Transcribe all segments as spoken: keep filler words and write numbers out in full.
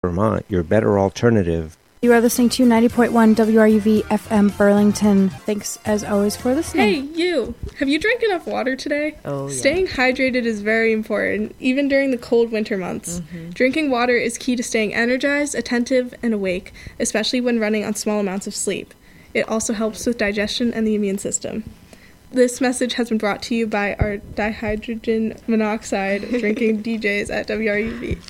Vermont, your better alternative. You are listening to ninety point one W R U V F M Burlington. Thanks, as always, for listening. Hey, you! Have you drank enough water today? Oh, yeah. Staying hydrated is very important, even during the cold winter months. Mm-hmm. Drinking water is key to staying energized, attentive, and awake, especially when running on small amounts of sleep. It also helps with digestion and the immune system. This message has been brought to you by our dihydrogen monoxide drinking D Js at W R U V.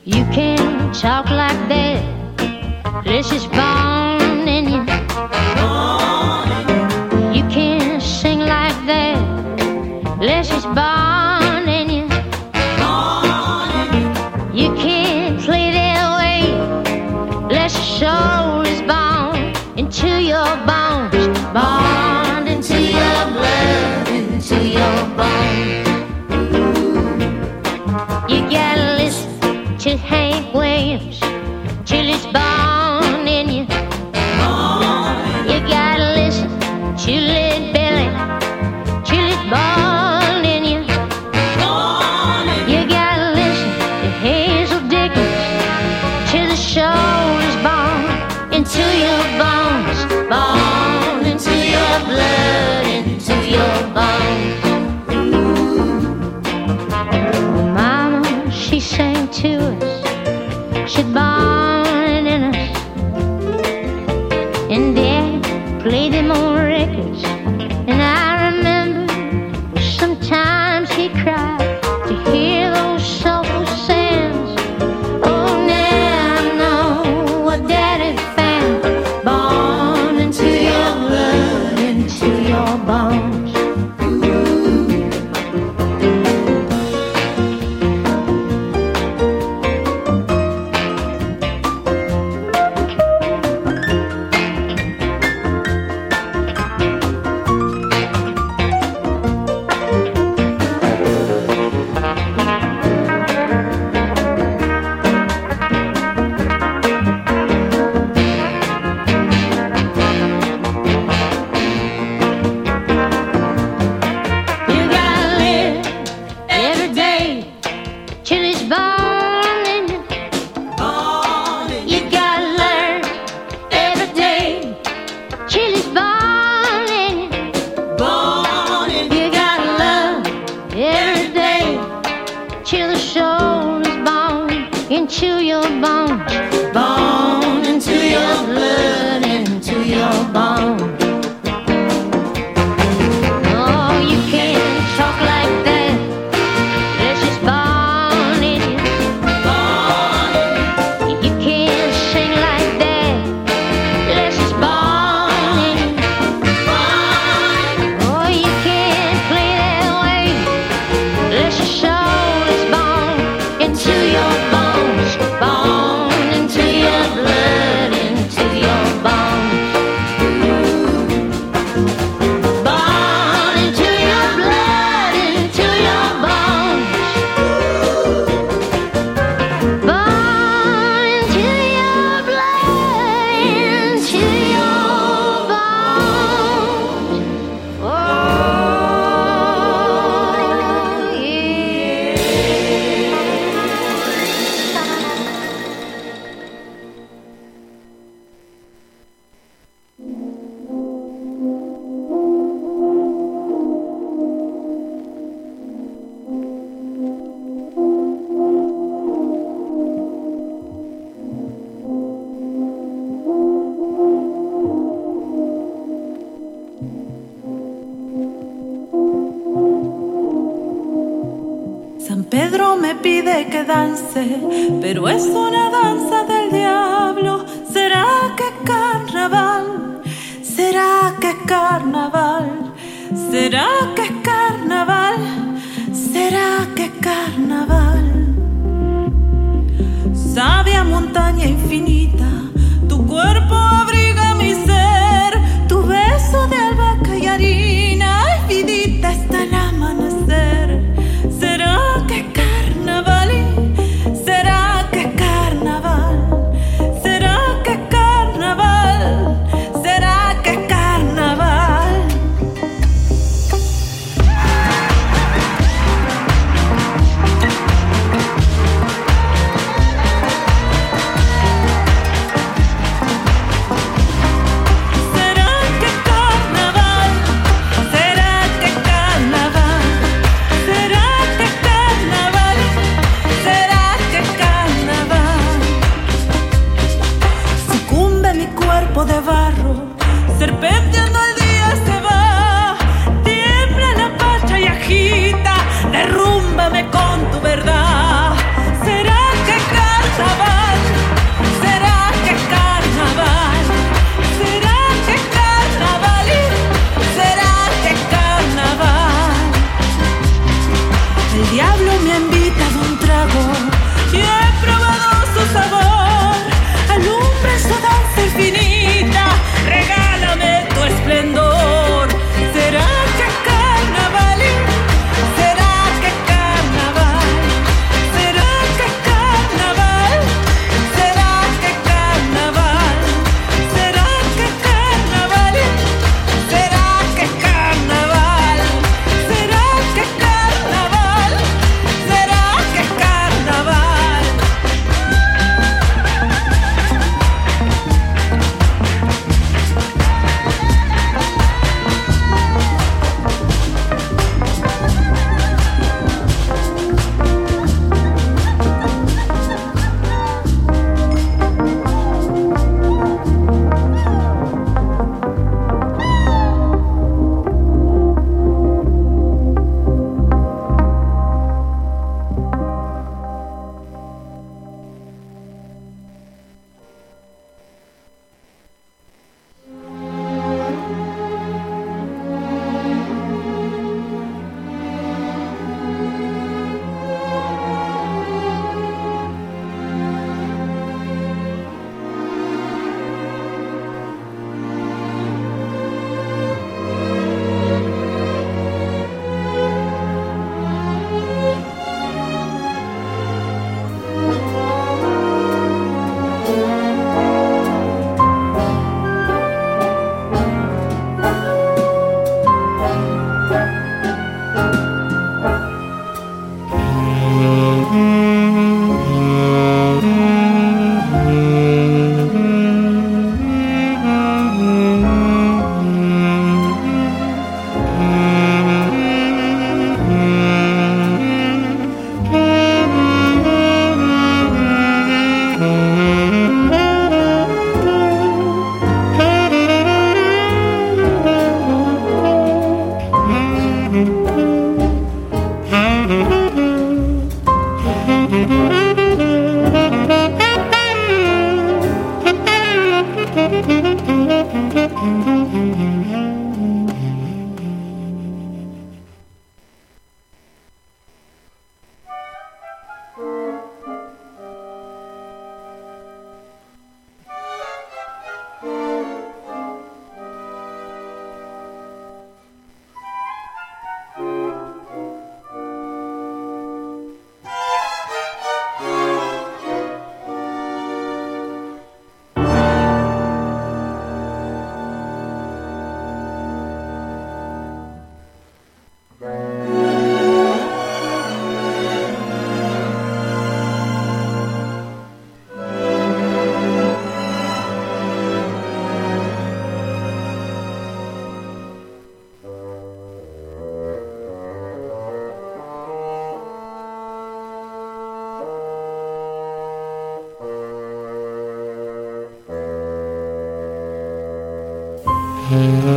You can talk like that, this is born in you. You can sing like that, this is born in you. You can't play that way, this soul is born into your bones, born into your blood, into your bones. You gotta listen to Hank Williams till it's born in you. You gotta listen to Led Belly till it's born in you. You gotta listen to Hazel Dickens till the soul is born into your bones, born into your blood, into your bones. Mama, she sang to us, she's born in us. And Dad played them on records, and I remember sometimes he cried to hear those soulful sounds. Oh, now I know what Daddy found, born into your blood, into your bones. Que dance, pero es una danza del diablo. ¿Será que es carnaval? ¿Será que es carnaval? ¿Será que es carnaval? ¿Será que es carnaval? Sabia montaña infinita, tu cuerpo abriga mi ser, tu beso de albahaca y harina, ay vidita está el amanecer. ¿Será que es carnaval? ¿Será que es carnaval? ¿Será que es carnaval? ¿Será que es carnaval?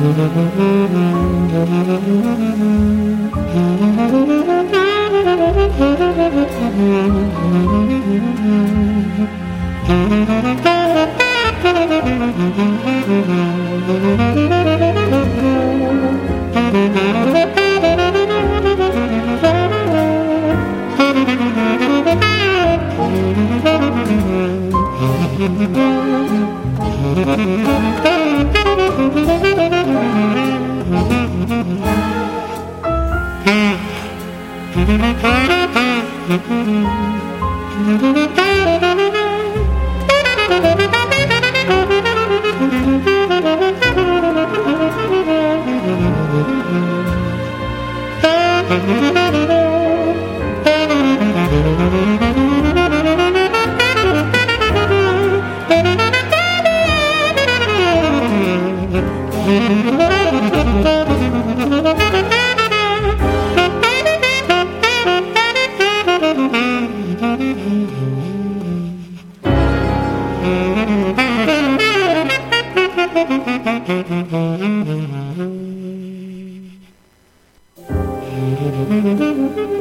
Thank you.